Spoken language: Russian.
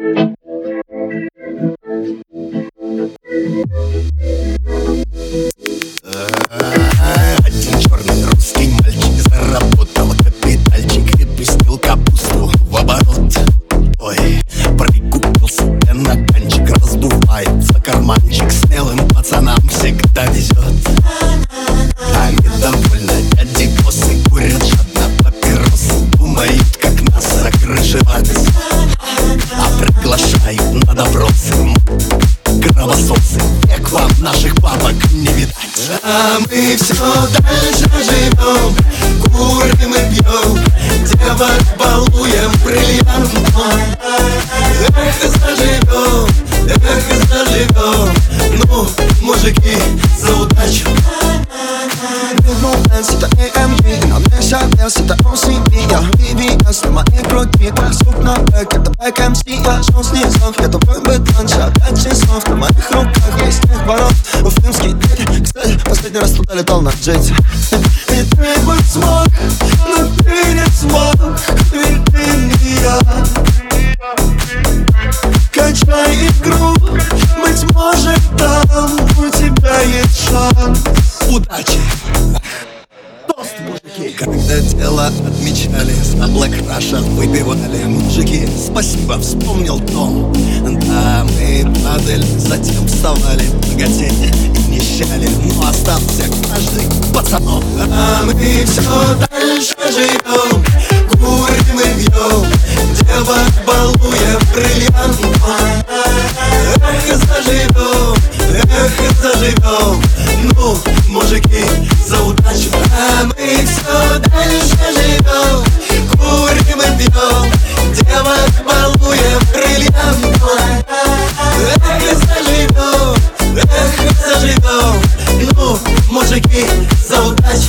Один черный русский мальчик заработал капитальчик и пустил капусту в оборот. Ой, прикупил себе наганчик, раздувается карманчик. Смелым пацанам всегда везет. Они довольно дяди-боссы, курят жадно папиросы, думают, как нас закрышевать, а приглашают на допросы кровососы. Век вам наших бабок не видать. А мы все дальше живем, курим и пьем, девок балуем бриллиантом. Эх, заживем, эх, заживем. Ну, мужики, за удачу. Это AMG, на мне вся вес, это OCD. Я VVS, на моей груди, сук на бэк, это бэк MC. Я шел снизу, я твой бетон, 5 часов. На моих руках есть снег ворот, уфимский дверь. Кстати, последний раз туда летал на джете. И ты бы смог, но ты не смог, ведь ты не я. Качай игру, быть может там у тебя есть шанс. Удачи! Тост, мужики! Когда дело отмечали, на Black Russia выпивали. Мужики, спасибо, вспомнил дом. Да, мы падали, затем вставали, богатели и нищали. Но остался каждый пацаном. А мы все дальше живем, курим и пьем, девок балуем бриллиантом. Эх, заживем, эх, заживем. Ну, мужики, за удачу. А мы все дальше живем, курим и пьем, девок балуем бриллиантом. Эх, заживем, эх, заживем. Ну, мужики, за удачу.